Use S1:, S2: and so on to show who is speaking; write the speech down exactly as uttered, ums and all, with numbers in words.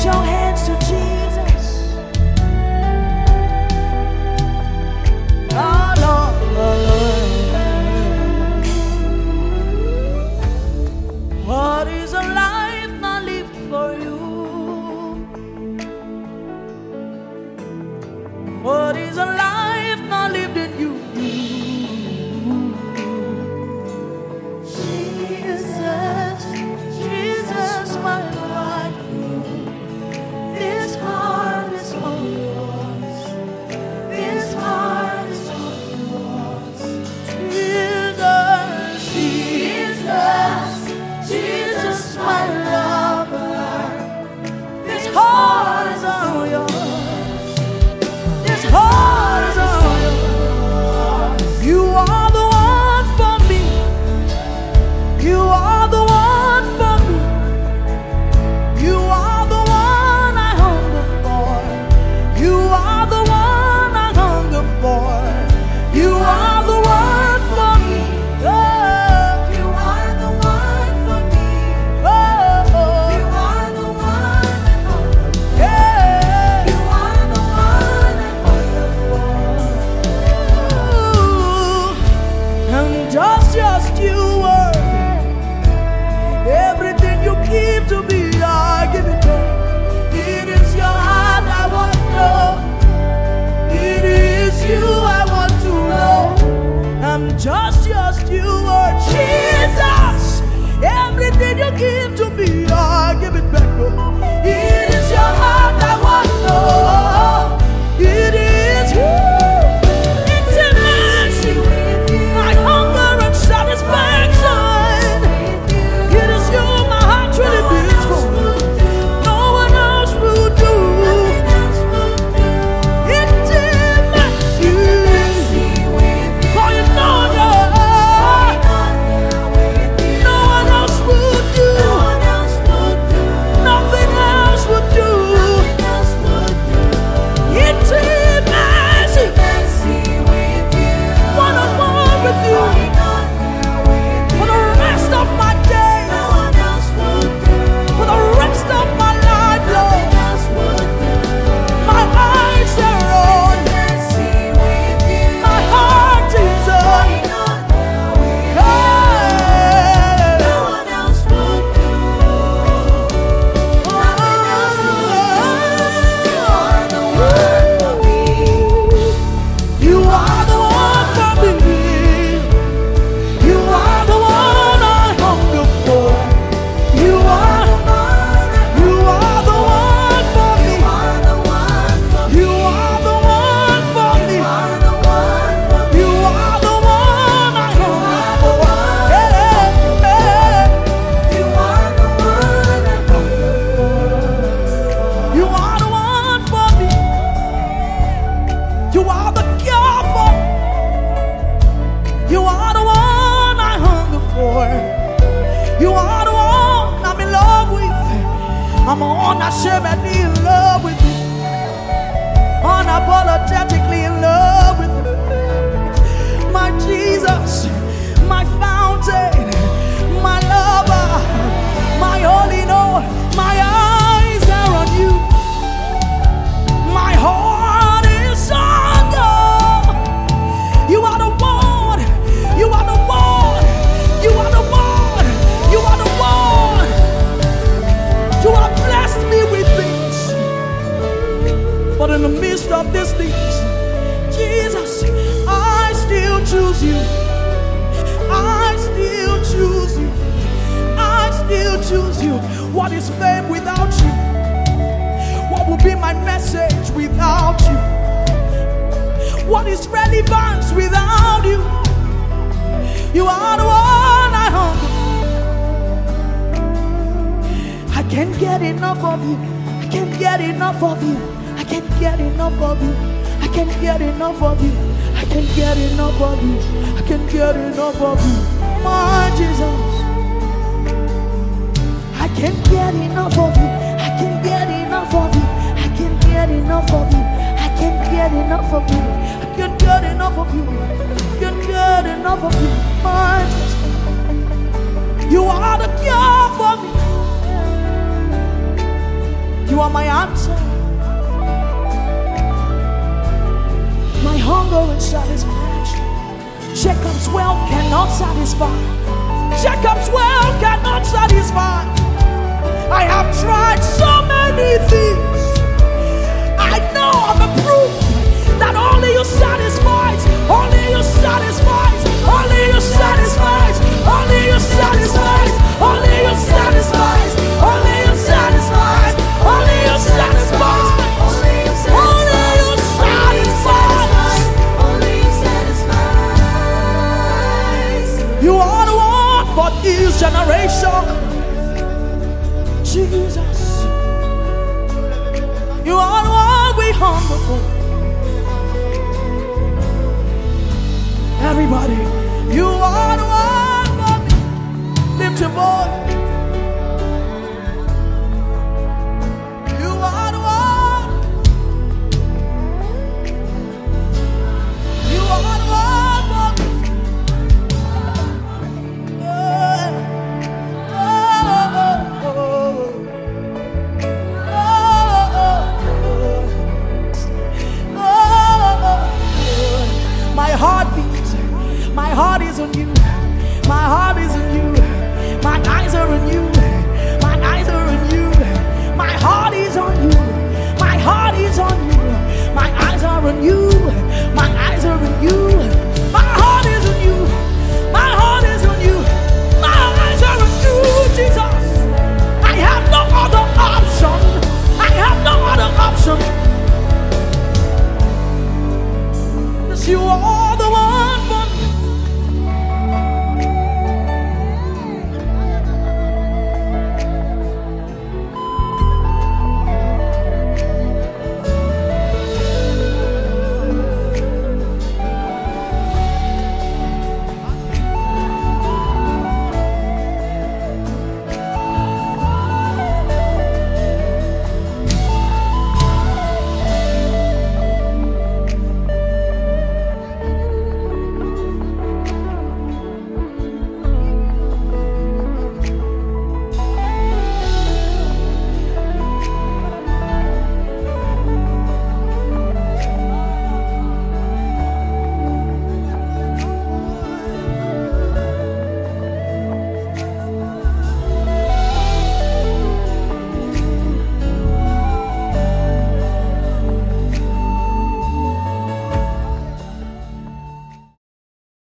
S1: your hands to Jesus. Oh, Lord, Lord. What is a life not lived for you? What is a life not lived in you? Jesus, Jesus, my Lord, this heart is all yours. This heart is all yours. Jesus, Jesus, Jesus, my lover, this heart is all yours. This heart is all yours. You are the one for me. You are the one for me. You are the one I hunger for. You are the one I hunger for. You are the one for me. Oh, you are the one for me. Oh, you are the one I hunger for. Yeah, you are the one I hunger for. Ooh, I'm just, just you are. Everything you give to me, I give it back. It is your heart I want to know. It is you I want to know. I'm just, just you, Lord Jesus. Everything you give to me, I give it back. It is your heart I want to know. It is you. Intimacy, my hunger and satisfaction. It is you my heart really beats for. No one else will do. Intimacy, for you know that no one else will do. Nothing else will do. Intimacy, one on one with you for the rest of my days. For the rest of my life, Lord, my eyes are on, my heart is on. You are the one for me. You are the one I hunger for. You are, you are the one for me. You are the one for me. You are the one I hunger for. Yeah, yeah. You are the one I hunger for. You are the one for me. You are the cure for. You are the one I hunger for. You are the one I'm in love with. I'm unashamedly in love with you. Unapologetically in love with you. My Jesus, my fountain, my lover, my all in all. My eyes are on you. My heart is on you. You are the one. You are the one. You are the one. You are the one. You have blessed me with things. But in the midst of these things, Jesus, I still choose you. I still choose you. I still choose you. What is fame without you? What will be my message without you? What is relevance without you? You are the one I hunger. I can't get enough of you. I can't get enough of you. I can't get enough of you. I can't get enough of you. I can't get enough of you. I can't get enough of you. My Jesus. I can't get enough of you. I can't get enough of you. I can't get enough of you. I can't get enough of you. I can't get enough of you. I can't get enough of you. My Jesus. You are the cure for me. You are my answer, my hunger and satisfaction. Jacob's well cannot satisfy. Jacob's well cannot satisfy. I have tried so many things. I know of a proof that only you satisfies, only you satisfies, only you satisfies, only you satisfies, only you satisfies, only you satisfies, only you satisfies, only you satisfies, only you satisfies. You are the one for this generation, Jesus. You are the one we hunger for. Everybody, you are the one for me. Lift your voice. You are the one. You are the one for me. Yeah. Oh, oh, oh, oh. Oh, oh, oh. My heart beats. My heart is on you. My heart is on you. My eyes are on you. My eyes are on you. My heart is on you. My heart is on you. My eyes are on you. My eyes are on you. My heart is on you. My heart is on you. My eyes are on you, Jesus. I have no other option. I have no other option. Yes, you are.